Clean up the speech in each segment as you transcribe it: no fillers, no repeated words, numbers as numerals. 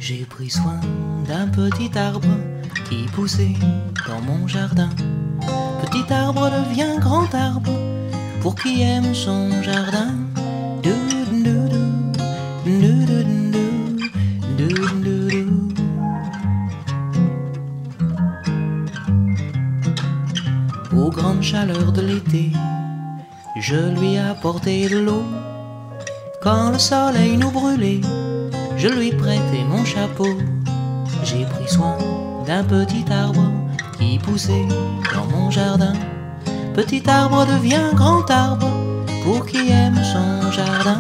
J'ai pris soin d'un petit arbre qui poussait dans mon jardin. Petit arbre devient grand arbre pour qui aime son jardin. Aux grandes chaleurs de l'été, je lui apportais de l'eau. Quand le soleil nous brûlait, je lui prêtais mon chapeau. J'ai pris soin d'un petit arbre qui poussait dans mon jardin. Petit arbre devient grand arbre pour qui aime son jardin.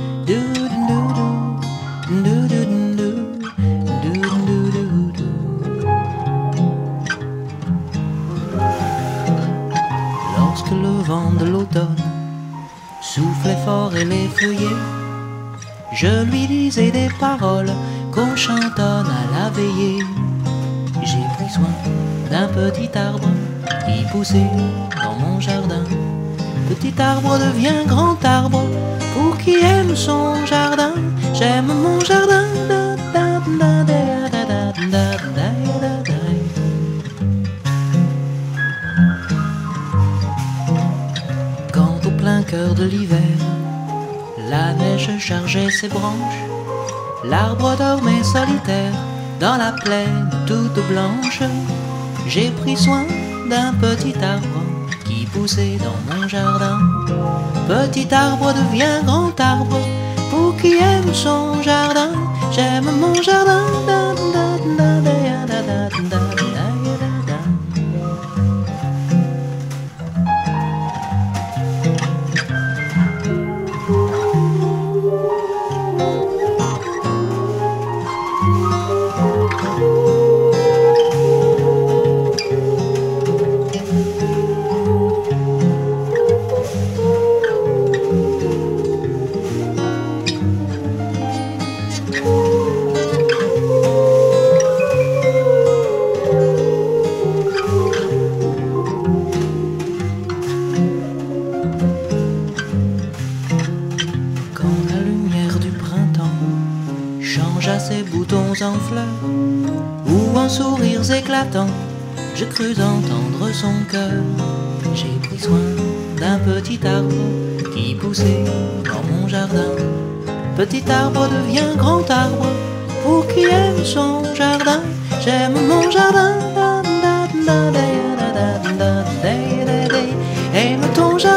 Lorsque le vent de l'automne soufflait fort et les feuillets, je lui disais des paroles qu'on chantonne à la veillée. J'ai pris soin d'un petit arbre qui poussait dans mon jardin. Petit arbre devient grand arbre pour qui aime son jardin. J'aime mon jardin. Quand au plein cœur de l'hiver, la neige chargeait ses branches, l'arbre dormait solitaire dans la plaine toute blanche. J'ai pris soin d'un petit arbre qui poussait dans mon jardin. Petit arbre devient grand arbre pour qui aime son jardin. J'aime mon jardin. Change à ses boutons en fleurs ou en sourires éclatants, je crus entendre son cœur. J'ai pris soin d'un petit arbre qui poussait dans mon jardin. Petit arbre devient grand arbre pour qui aime son jardin. J'aime mon jardin. Aime ton jardin.